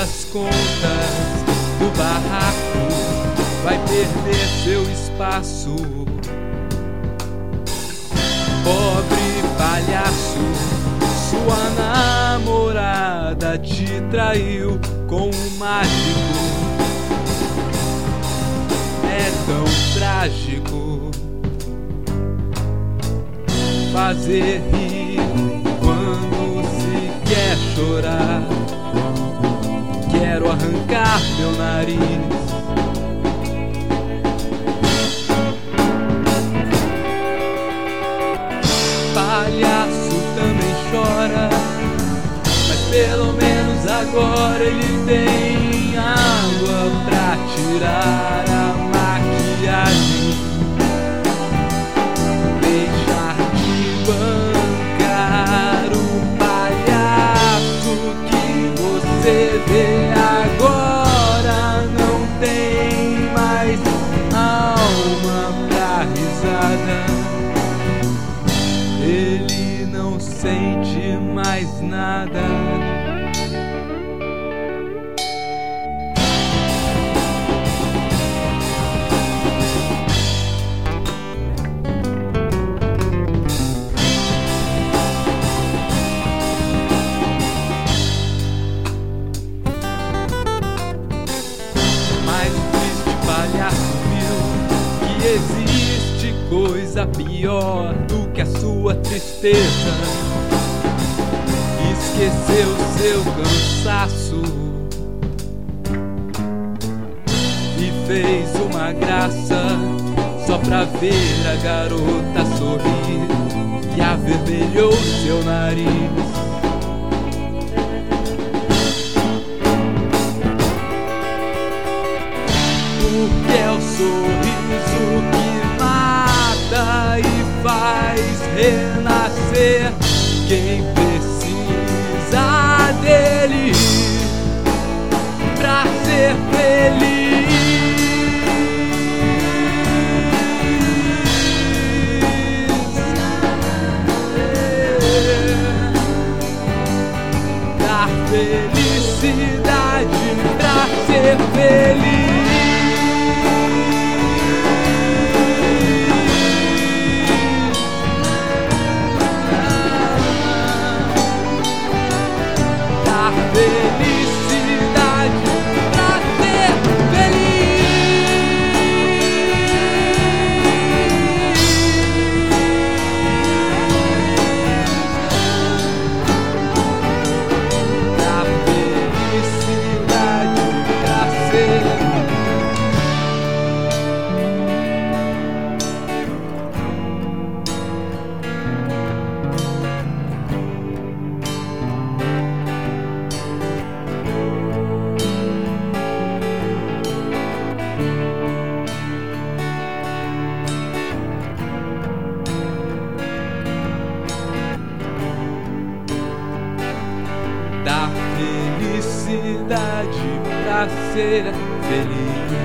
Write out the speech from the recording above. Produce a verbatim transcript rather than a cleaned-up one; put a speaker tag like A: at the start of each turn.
A: das contas do barraco vai perder seu espaço. Pobre palhaço, sua namorada te traiu com um mágico. É tão trágico fazer rir quando se quer chorar. Quero arrancar meu nariz. Palhaço também chora, mas pelo menos agora ele tem água pra tirar a maquiagem. Deixar de bancar o palhaço que você vê agora. Não tem mais alma pra risada. Ele não sente mais nada. Mas o triste palhaço viu que existe coisa pior do que a sua tristeza. Esqueceu seu cansaço e fez uma graça só pra ver a garota sorrir, e avermelhou seu nariz. Porque é o sorriso que mata e faz renascer quem precisa dele pra ser feliz. Dar felicidade pra ser feliz. Felicidade pra ser feliz. Da felicidade pra ser. Da felicidade pra ser feliz.